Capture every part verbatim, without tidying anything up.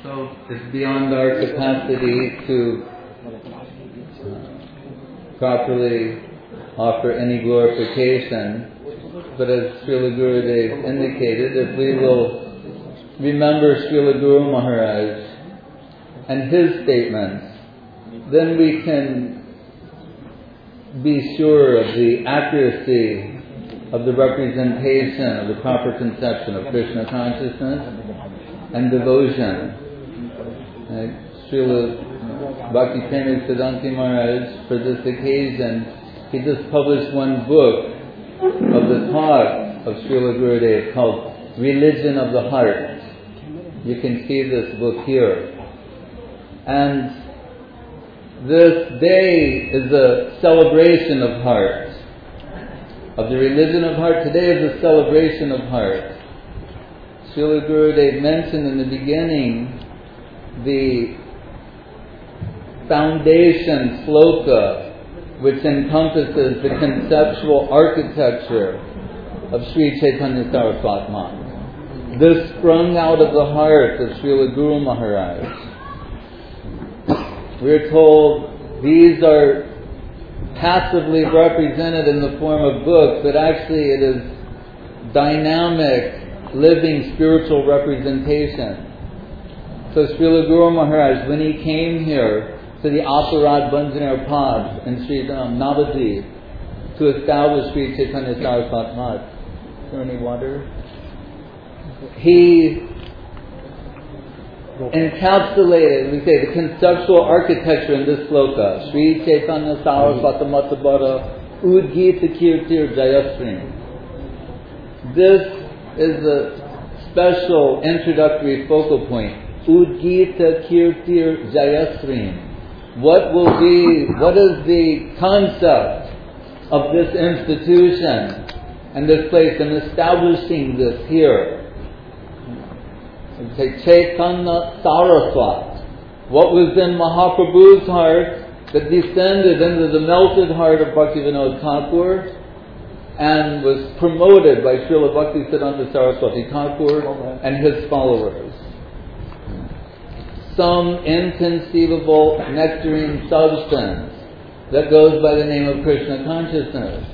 So it's beyond our capacity to uh, properly offer any glorification. But as Srila Gurudev indicated, if we will remember Srila Guru Maharaj and his statements, then we can be sure of the accuracy of the representation of the proper conception of Krishna consciousness and devotion. Right? Srila Bhakti Prema Siddhanti Maharaj, for this occasion, he just published one book of the talk of Srila Gurudev called Religion of the Heart. You can see this book here. And this day is a celebration of heart. Of the religion of heart, today is a celebration of heart. Srila Gurudev mentioned in the beginning the foundation sloka which encompasses the conceptual architecture of Sri Chaitanya Saraswati Math. This sprung out of the heart of Srila Guru Maharaj. We're told these are passively represented in the form of books, but actually it is dynamic, living spiritual representation. So Srila Guru Maharaj, when he came here to the Aparad Banjaner Pad in Sri Navadvip to establish Sri Chaitanya Saraswati Math, is there any water? He encapsulated, we say, the conceptual architecture in this sloka. Sri Chaitanya Saraswati Matabara Udgita Kirtir Jayasrim. This is a special introductory focal point. Udgita Kirtir Jayasrim. What will be, what is the concept of this institution and this place and establishing this here? Say Chaitanya Saraswat. What was in Mahaprabhu's heart that descended into the melted heart of Bhaktivinoda Thakur and was promoted by Srila Bhaktisiddhanta Saraswati Thakur and his followers. Some inconceivable nectarine substance that goes by the name of Krishna consciousness.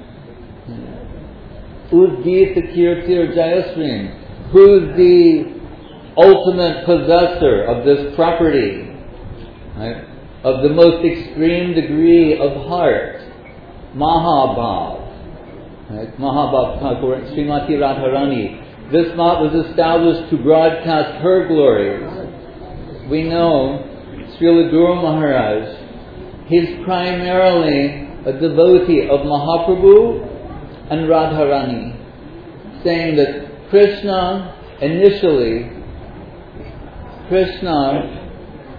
Udgita Kirtir Jayasrim. Who's the ultimate possessor of this property, right? Of the most extreme degree of heart? Mahabhav. Right? Mahabhav Thakur, Srimati Radharani. This mat was established to broadcast her glories. We know Srila Guru Maharaj, he's primarily a devotee of Mahaprabhu and Radharani, saying that Krishna initially, Krishna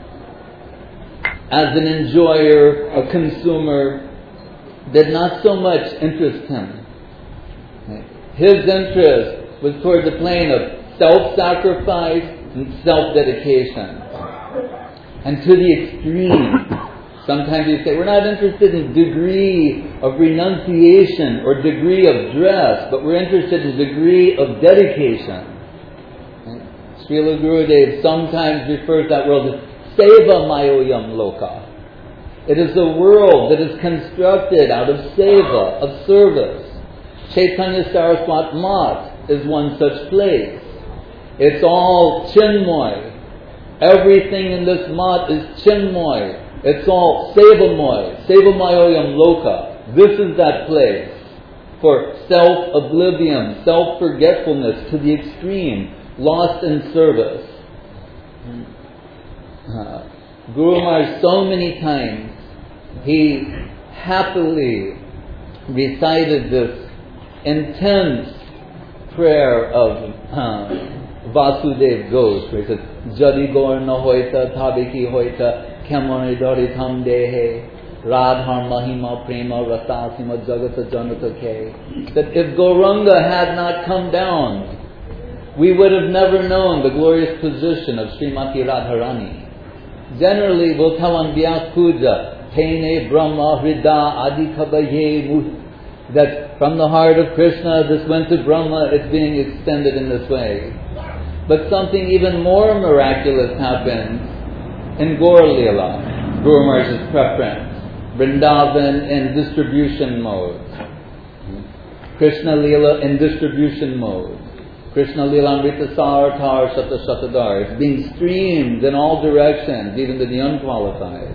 as an enjoyer, a consumer, did not so much interest him. His interest was toward the plane of self-sacrifice and self-dedication. And to the extreme, sometimes you say, we're not interested in degree of renunciation or degree of dress, but we're interested in degree of dedication. Srila Gurudev sometimes refers to that world as Seva Mayoyam Loka. It is a world that is constructed out of seva, of service. Chaitanya Saraswati Math is one such place. It's all Chinmoy. Everything in this mat is Chinmoy. It's all Sevamoy, Sevamayoyam Loka. This is that place for self-oblivion, self-forgetfulness to the extreme, lost in service. Uh, Guru Maharaj, so many times, he happily recited this intense prayer of uh, Vasudev Ghosh, where he says, Jadi Gaur na hoita, Thabiki hoita, Kemani Dori Tham Dehe, Radhar Mahima Prema Rasasima Jagata Janata Ke. That if Gauranga had not come down, we would have never known the glorious position of Srimati Radharani. Generally, we'll tell on Vyas Puja, Tene Brahma Hrida Adikabaye, that from the heart of Krishna, this went to Brahma, it's being extended in this way. But something even more miraculous happens in Gaur Leela, Guru Maharaj's preference. Vrindavan in distribution mode. Krishna Leela in distribution mode. Krishna Leela Amrita Sar Tar Shata Shatadar. It's being streamed in all directions, even to the unqualified.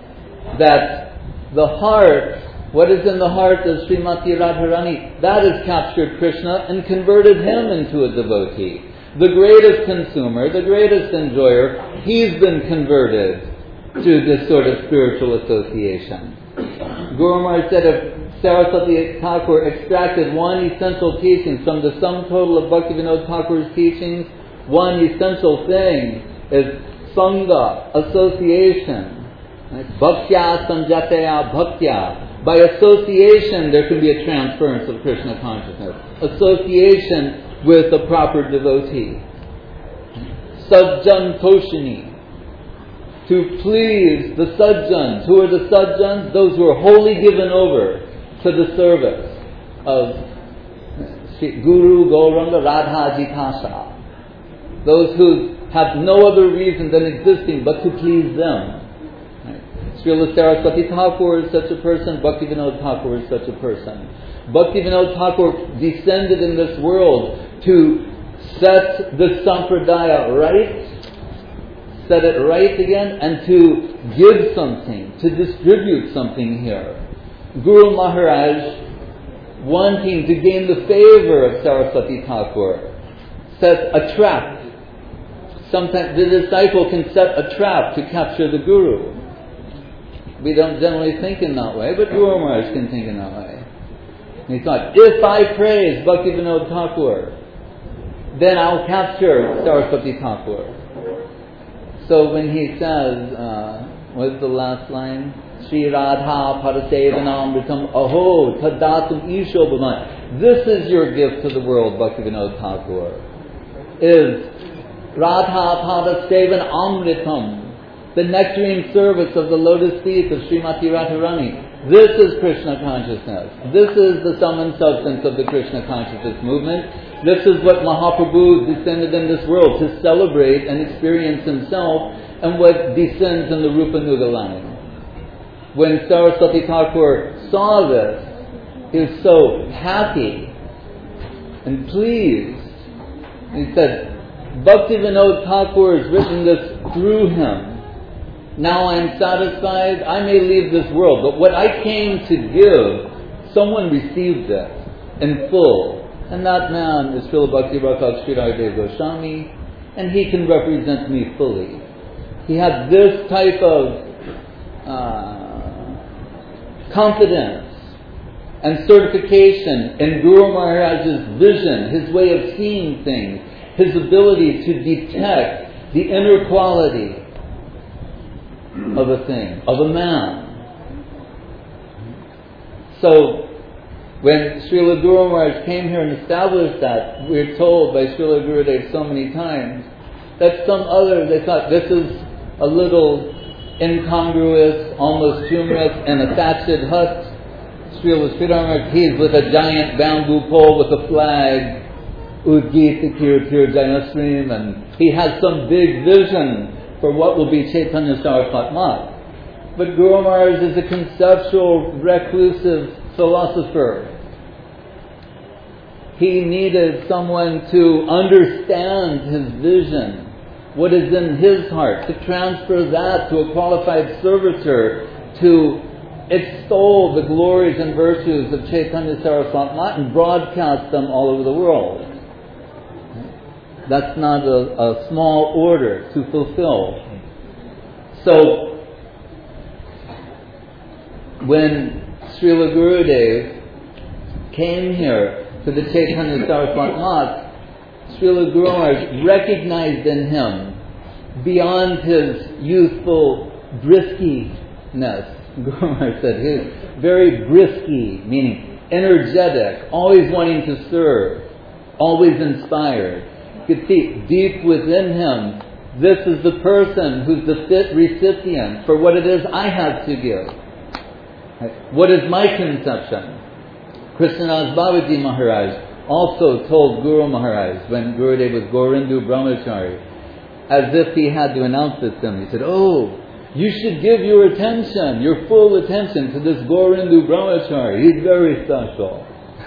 That the heart, what is in the heart of Srimati Radharani, that has captured Krishna and converted him into a devotee. The greatest consumer, the greatest enjoyer, he's been converted to this sort of spiritual association. Guru Maharaj said if Saraswati Thakur extracted one essential teaching from the sum total of Bhaktivinoda Thakur's teachings, one essential thing is Sangha, association. Bhaktya Sanjataya Bhaktya. By association there can be a transference of Krishna consciousness. Association with a proper devotee. Sajjan Toshini. To please the Sajjans. Who are the Sajjans? Those who are wholly given over to the service of Guru Gauranga Radha Jitasa. Those who have no other reason than existing but to please them. Srila Saraswati Thakur is such a person, Bhaktivinoda Thakur is such a person. Bhaktivinoda Thakur descended in this world to set the Sampradaya right, set it right again, and to give something, to distribute something here. Guru Maharaj, wanting to gain the favor of Saraswati Thakur, set a trap. Sometimes the disciple can set a trap to capture the Guru. We don't generally think in that way, but Guru Maharaj can think in that way. And he thought, if I praise Bhaktivinoda Thakur, then I'll capture Saraswati Thakur. So when he says, uh, what's the last line? Sri Radha Parasevanamritam Aho Tadatum Isho Bhavan. This is your gift to the world, Bhaktivinoda Thakur. Is Radha Parasevan Amritam, the nectarine service of the lotus feet of Srimati Radharani. This is Krishna consciousness. This is the sum and substance of the Krishna consciousness movement. This is what Mahaprabhu descended in this world to celebrate and experience himself, and what descends in the Rupa Nuga line. When Saraswati Thakur saw this, he was so happy and pleased. He said, Bhaktivinoda Thakur has written this through him. Now I am satisfied, I may leave this world, but what I came to give, someone received it in full. And that man is Srila Bhakti Rakha Sridhar Goswami, and he can represent me fully. He had this type of uh, confidence and certification in Guru Maharaj's vision, his way of seeing things, his ability to detect the inner quality of a thing, of a man. So, when Srila Guru Maharaj came here and established that, we're told by Srila Gurudev so many times that some others, they thought this is a little incongruous, almost humorous, in a thatched hut. Srila Sridhar Maharaj, he's with a giant bamboo pole with a flag, Udgita Kirtir Jayasrim, and he has some big vision for what will be Chaitanya Saraswat Math. But Guru Maharaj is a conceptual, reclusive philosopher. He needed someone to understand his vision, what is in his heart, to transfer that to a qualified servitor, to extol the glories and virtues of Chaitanya Saraswat Math and broadcast them all over the world. That's not a, a small order to fulfill. So, when Srila Gurudev came here to the Chaitanya Saraswat Math, Srila Guru Maharaj recognized in him, beyond his youthful briskiness, Guru Maharaj said, he's very brisky, meaning energetic, always wanting to serve, always inspired. You could see deep within him, this is the person who's the fit recipient for what it is I have to give. What is my conception? Krishnadas Babaji Maharaj also told Guru Maharaj when Gurudev was Gorindu Brahmachari, as if he had to announce this to him. He said, "Oh, you should give your attention, your full attention to this Gorindu Brahmachari. He's very special."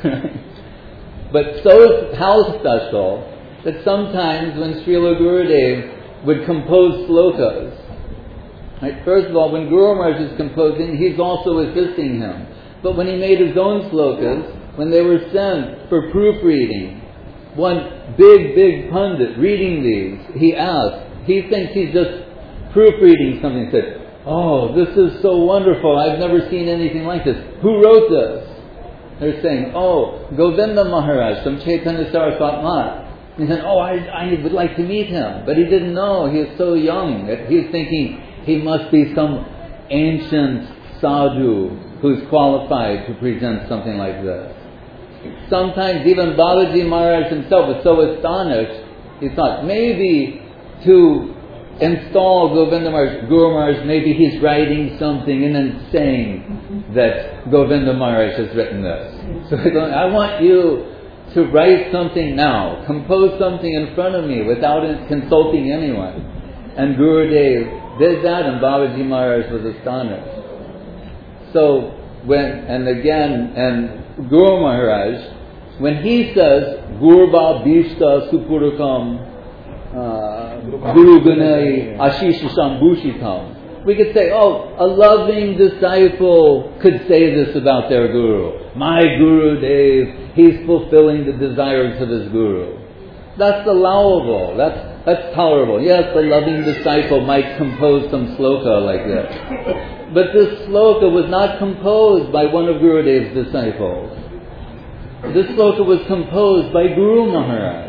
But so how special that sometimes when Srila Gurudev would compose slokas, right, first of all, when Guru Maharaj is composing, he's also assisting him. But when he made his own slokas, when they were sent for proofreading, one big, big pundit reading these, he asked, he thinks he's just proofreading something, he said, "Oh, this is so wonderful, I've never seen anything like this. Who wrote this?" They're saying, "Oh, Govinda Maharaj from Chaitanya Saraswat Math." He said, "Oh, I, I would like to meet him." But he didn't know, he was so young, that he was thinking he must be some ancient sadhu who's qualified to present something like this. Sometimes even Balaji Maharaj himself was so astonished, he thought maybe to install Govinda Maharaj, Guru Maharaj, maybe he's writing something and then saying that Govinda Maharaj has written this. So he's going, "I want you to write something now, compose something in front of me without consulting anyone." And Gurudev did that, and Babaji Maharaj was astonished. So when, and again, and Guru Maharaj, when he says, "Gurba Bhishta Supurakam Guru Gunai Ashishasham Bhushitam," we could say, oh, a loving disciple could say this about their Guru. My Guru Dev, he's fulfilling the desires of his Guru. That's allowable. That's that's tolerable. Yes, a loving disciple might compose some sloka like this. But this sloka was not composed by one of Gurudev's disciples. This sloka was composed by Guru Maharaj.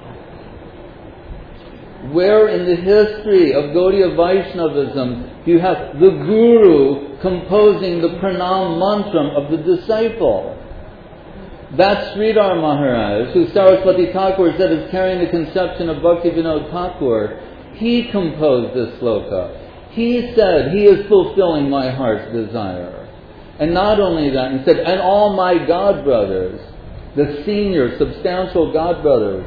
Where in the history of Gaudiya Vaishnavism you have the Guru composing the pranam mantra of the disciple? That's Sridhar Maharaj, who Saraswati Thakur said is carrying the conception of Bhakti Vinod Thakur. He composed this sloka. He said, he is fulfilling my heart's desire. And not only that, he said, and all my god brothers, the senior, substantial god brothers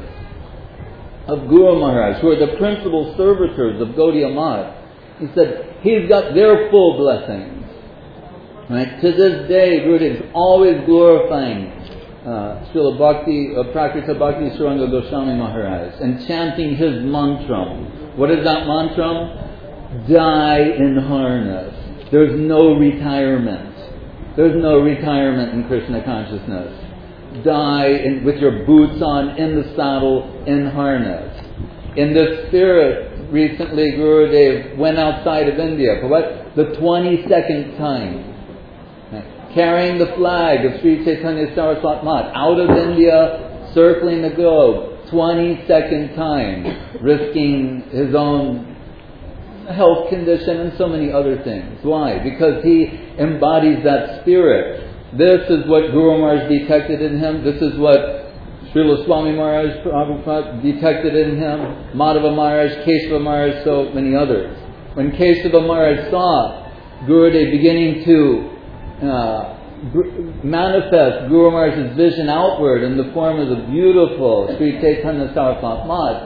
of Guru Maharaj, who are the principal servitors of Gaudiya Math, he said, he's got their full blessings. Right? To this day, Gurudev is always glorifying Uh, Srila Bhakti, uh, Prakrita Bhakti Suranga Goswami Maharaj and chanting his mantram. What is that mantram? Die in harness. There's no retirement. There's no retirement in Krishna consciousness. Die in, with your boots on, in the saddle, in harness. In this spirit, recently Gurudev went outside of India for what? The twenty-second time. Carrying the flag of Sri Chaitanya Saraswat Math out of India, circling the globe, twenty-second time, risking his own health condition and so many other things. Why? Because he embodies that spirit. This is what Guru Maharaj detected in him. This is what Srila Swami Maharaj Prabhupada detected in him. Madhava Maharaj, Keshava Maharaj, so many others. When Keshava Maharaj saw Gurudev beginning to Uh, manifest Guru Maharaj's vision outward in the form of the beautiful Sri Chaitanya Saraswat Math,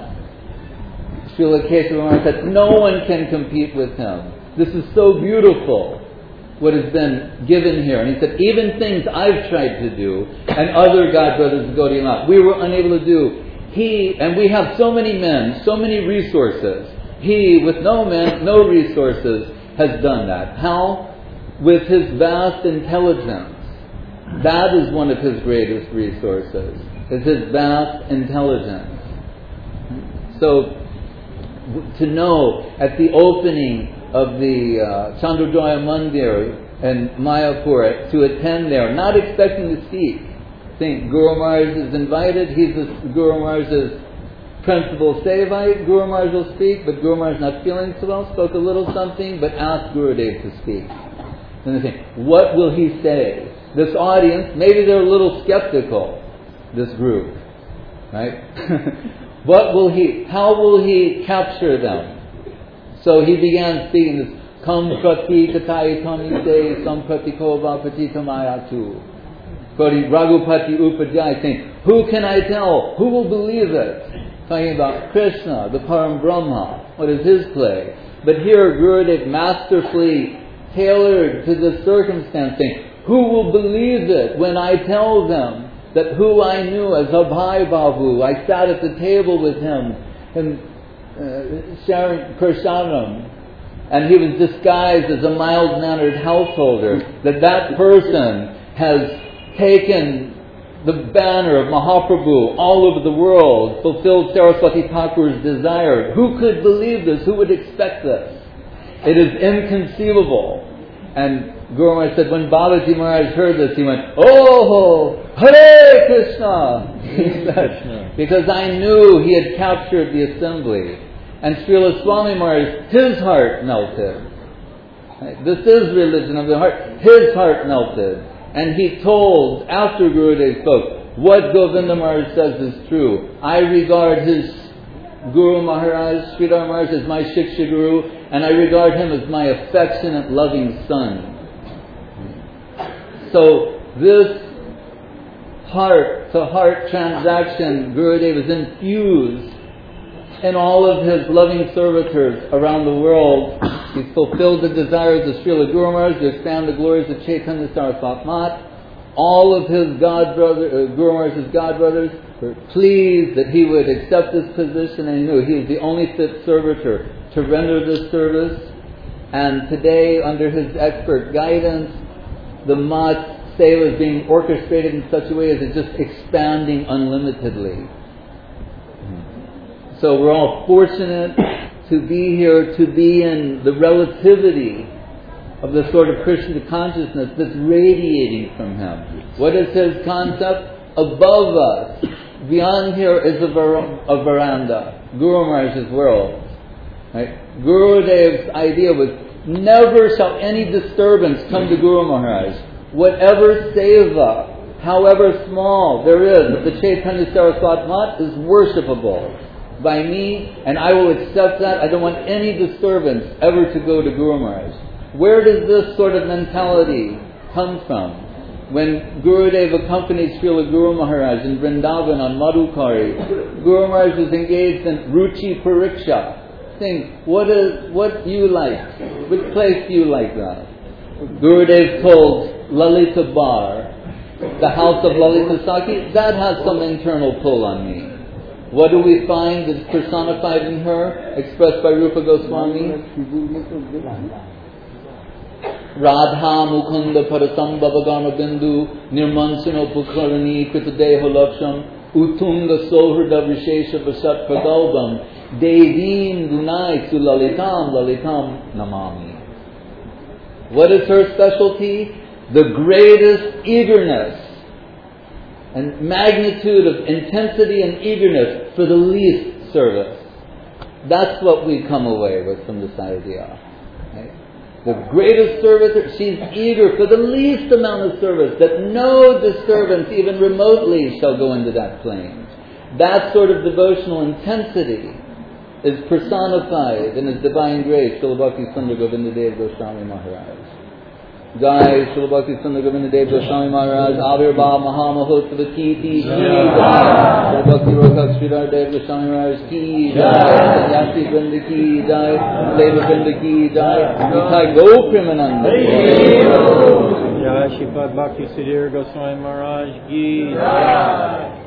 Srila Keshava Maharaj said, no one can compete with him. This is so beautiful, what has been given here. And he said, even things I've tried to do, and other God brothers of Gaudiya Math, we were unable to do. He, and we have so many men, so many resources. He, with no men, no resources, has done that. How? With his vast intelligence. That is one of his greatest resources, is his vast intelligence. So, to know at the opening of the uh, Chandrodaya Mandir in Mayapur, to attend there, not expecting to speak. Think Guru Maharaj is invited, he's the, Guru Maharaj's principal Sevite, Guru Maharaj will speak, but Guru Maharaj not feeling so well, spoke a little something, but asked Gurudev to speak. And they think, what will he say? This audience, maybe they're a little skeptical, this group, right? What will he, how will he capture them? So he began speaking this, Kam prati katai tamite sam prati kova prati tamayatu. quoting Raghupati Upadhyay, saying, who can I tell? Who will believe it? Talking about Krishna, the Param Brahma. What is his play? But here Gurudev masterfully tailored to the circumstance, saying, who will believe it when I tell them that who I knew as Abhay Babu, I sat at the table with him and uh, sharing prasadam, and he was disguised as a mild-mannered householder, that that person has taken the banner of Mahaprabhu all over the world, fulfilled Saraswati Thakur's desire. Who could believe this? Who would expect this? It is inconceivable. And Guru Maharaj said, when Balaji Maharaj heard this, he went, oh, Hare Krishna! He said, because I knew he had captured the assembly. And Srila Swami Maharaj, his heart melted. Right? This is religion of the heart. His heart melted. And he told, after Gurudev spoke, what Govinda Maharaj says is true. I regard his Guru Maharaj, Sridhar Maharaj, as my Shiksha Guru, and I regard him as my affectionate, loving son. So this heart-to-heart transaction, Gurudev is infused in all of his loving servitors around the world. He fulfilled the desires of Srila Guru Maharaj to expand the glories of Chaitanya Saraswat Mat. All of his god brother, uh, Guru Maharaj's god brothers were pleased that he would accept this position, and he knew he was the only fit servitor to render this service. And today, under his expert guidance, the Mat Seva is being orchestrated in such a way as it's just expanding unlimitedly. So we're all fortunate to be here, to be in the relativity of the sort of Krishna consciousness that's radiating from him. What is his concept? Above us, beyond here is a, ver- a veranda, Guru Maharaj's world. Right? Gurudev's idea was, never shall any disturbance come to Guru Maharaj. Whatever seva, however small there is, of the Chaitanya Saraswat Mat is worshipable by me, and I will accept that. I don't want any disturbance ever to go to Guru Maharaj. Where does this sort of mentality come from? When Gurudev accompanied Srila Guru Maharaj in Vrindavan on Madhukari, Guru Maharaj was engaged in Ruchi Pariksha, saying, what is, what do you like? Which place do you like that? Gurudev told Lalita Bar, the house of Lalita Saki, that has some internal pull on me. What do we find that's personified in her, expressed by Rupa Goswami? Radha Mukunda Parasam Babagana Bindu Nirmansino Pukharani Kritadeha Laksham Utunga Sohrda Vishesha Vasat Pragalbam Devim Gunai Sulalitam Lalitam Namami. What is her specialty? The greatest eagerness and magnitude of intensity and eagerness for the least service. That's what we come away with from this idea. Right? The greatest service, she's eager for the least amount of service, that no disturbance even remotely shall go into that plane. That sort of devotional intensity is personified in His divine grace, Srila Bhakti Sundar Govinda Dev Goswami Maharaj. Jai Srila Bhakti Sundar Govinda Dev Goswami Maharaj, Avirbhav Mahamahotsav Ki Ki Jai, Srila Bhakti Rokhak Sridhar Dev Goswami Maharaj Ki Jai, Yasi Vrinda Ki Jai, Deva Vrinda Ki Jai, Nitai Go Primananda Jai, Shripad Bhakti Sridhar Goswami Maharaj Ki Jai.